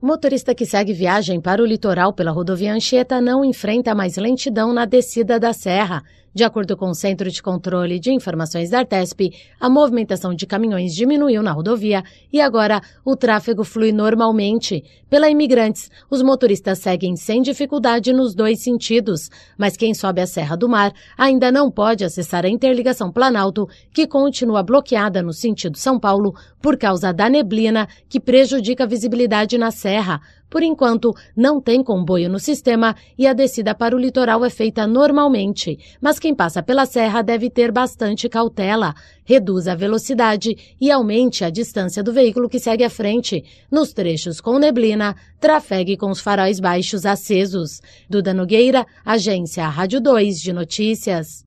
Motorista que segue viagem para o litoral pela rodovia Anchieta não enfrenta mais lentidão na descida da serra. De acordo com o Centro de Controle de Informações da Artesp, a movimentação de caminhões diminuiu na rodovia e agora o tráfego flui normalmente. Pela Imigrantes, os motoristas seguem sem dificuldade nos dois sentidos, mas quem sobe a Serra do Mar ainda não pode acessar a interligação Planalto, que continua bloqueada no sentido São Paulo por causa da neblina que prejudica a visibilidade na serra. Por enquanto, não tem comboio no sistema e a descida para o litoral é feita normalmente, mas quem passa pela serra deve ter bastante cautela. Reduza a velocidade e aumente a distância do veículo que segue à frente. Nos trechos com neblina, trafegue com os faróis baixos acesos. Duda Nogueira, Agência Rádio 2 de Notícias.